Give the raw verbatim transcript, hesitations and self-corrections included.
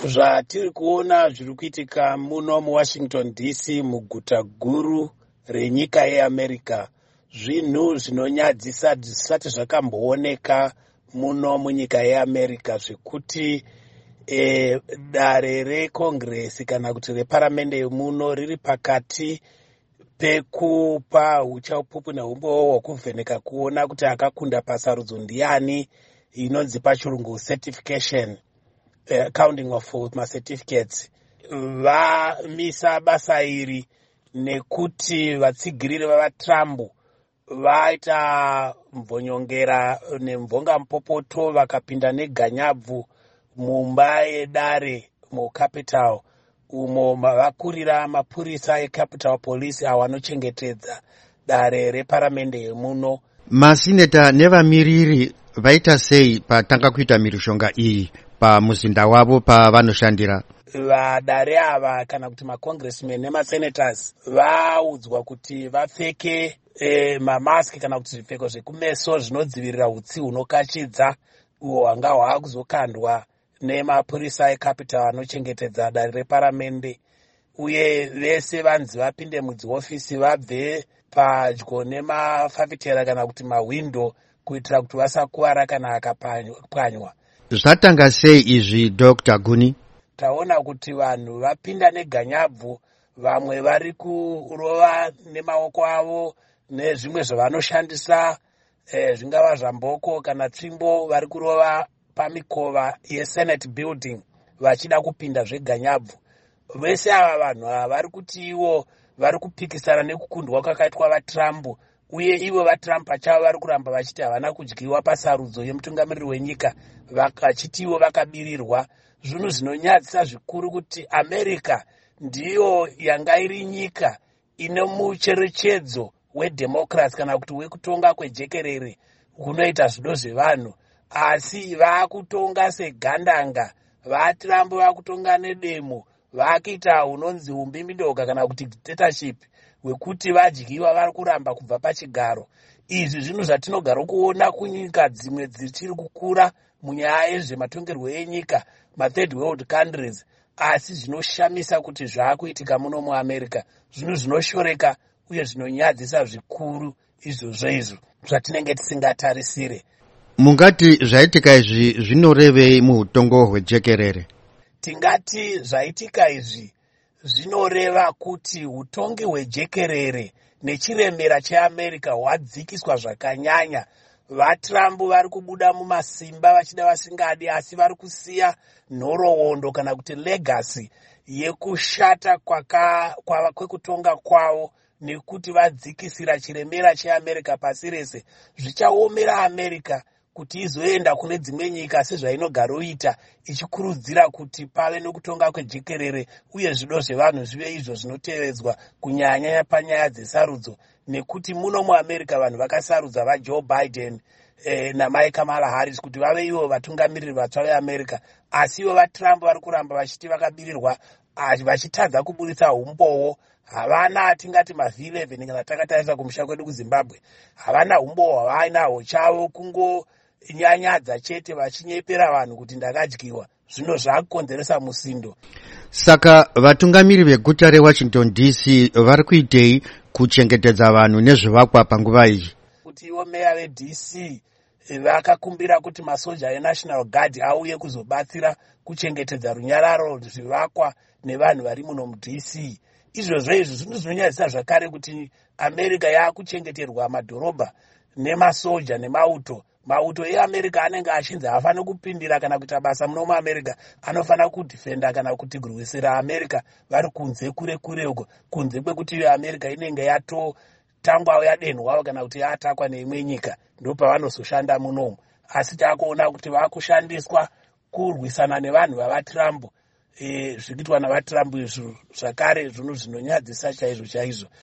Zvatiri kuona zviri kuitika muno muWashington D C, muguta guru renyika yeAmerica, zvinhu zvinonyadzisa zvisati zvakambooneka muno munyika yeAmerica, zvekuti e, dare reCongress kana kuti reparamende yemuno riri pakati pekupa uchaupupu neumbowo hwekuvheneka kuona kuti akakunda pasarudzo ndiani, inonzi pachirungu certification, uh, counting of macertificates. Vamisa basa iri nekuti vatsigiriri vavaTrump vaita mvonyongera nemvonga mupopoto vakapinda neganyabvu mumba yedare muCapital, umo vakurira mapurisa eCapital Police awo anochengetedza dare reparamende yemuno. Masineta nevamiriri vaita sei patanga kuita mhirizhonga iyi pamuzinda wavo pavanoshandira? Vadare ava kana kuti macongressmen nemasenators vaudzwa kuti vapfeke e, mamaski kana kuti zvipfeko zvekumeso zvinodzivirira utsi hunokachidza uhwo hwanga hwaakuzokandwa nemapurisa eCapital anochengetedza dare reparamende, uye vese vanzi vapinde mudziofisi vabve padyo nemafafitera kana kuti mahwindo kuitira kuti vasakuwara kana akapwanywa. Zvatanga sei izvi Doctor Guni? Taona kuti vanhu vapinda neganyabvu, vamwe vari kurova nemaoko avo nezvimwe zvavanoshandisa, eh, zvingava zvamboko kana tsvimbo, vari kurova pamikova yeSenate building vachida kupinda zveganyabvu. Vese ava vanhu ava vari kuti ivo vari kupikisana nekukundwa kwakaitwa vaTrump, uye ivo vaTrump pachavo vari kuramba vachiti havana kudyiwa pasarudzo yemutungamiriri wenyika, vachiti ivo vakabirirwa. Zvinhu zvinonyadzisa zvikuru kuti America ndiyo yanga iri nyika ine mucherechedzo wedemocracy kana kuti wekutonga kwejekerere kunoita zvido zvevanhu, asi vaakutonga segandanga. VaTrump vaakutonga nedemo, vakuita unonzi umbimbidoga kana kuti dictatorship, wekuti vadyiwa vari kuramba kubva pachigaro. Izvi zvinhu zvatinogara kuona kunyika dzimwe dzichiri kukura munyaya yezvematongerwo enyika, mathird world countries, asi zvinoshamisa kuti zvaakuitika muno muAmerica, zvinhu zvinoshoreka uye zvinonyadzisa zvikuru izvozvo izvo zvatinenge tisingatarisire. Mungati zvaitika izvi zvinorevei muutongo hwejekerere? Tingati zvaitika izvi zvinoreva kuti utongi hwejekerere nechiremera cheAmerica hwadzikiswa zvakanyanya. VaTrump vari kubuda mumasimba vachida vasingadi, asi vari kusiya nhoroondo kana kuti legacy yekushata kwekutonga kwavo, nekuti vadzikisira chiremera cheAmerica pasi rese. Zvichaomera America kuti izoenda kune dzimwe nyika sezvainogaroita ichikurudzira kuti pave nokutonga kwejekerere uye zvido zvevanhu zvive izvo zvinotevedzwa, kunyanya panyaya dzesarudzo, nekuti muno muAmerica vanhu vakasarudza vaJoe Biden eh, namai Kamala Harris kuti vave ivo vatungamiriri vatsva veAmerica, asi ivo vaTrump vari kuramba vachiti vakabirirwa, vachitadza kubudisa umbowo. Havana atingati mavhi elevheni kana takatarisa kumusha kwedu kuZimbabwe, havana umbowo hwavainahwo chavo, kungo nyanyadza chete vachinyepera vanhu kuti ndakadyiwa. Zvino zvaakukonzeresa musindo. Saka vatungamiri veguta reWashington D C vari kuitei kuchengetedza vanhu nezvivakwa panguva iyi? Kuti ivo meya veD C vakakumbira kuti masoja eNational Guard auye kuzobatsira kuchengetedza runyararo, zvivakwa nevanhu vari muno muD C. Izvozvo izvi zvinhu zvinonyadzisa zvakare kuti America yaakuchengeterwa madhorobha nemasoja nemauto. Mauto eAmerica anenge achinzi haafani kupindira kana kuita basa muno muAmerica, anofana kudhifenda kana kuti kurwisira America vari kunze kure kure uko, kunze kwekuti America inenge yatotangwa yadenhwa kana kuti yatakwa neimwe nyika, ndo pavanozoshanda munomu. Asi taakuona kuti vaakushandiswa kurwisana nevanhu vavaTrump, e, zvikiitwa navaTrump izvo zvakare zvinhu zvinonyadzisa chaizvo chaizvo.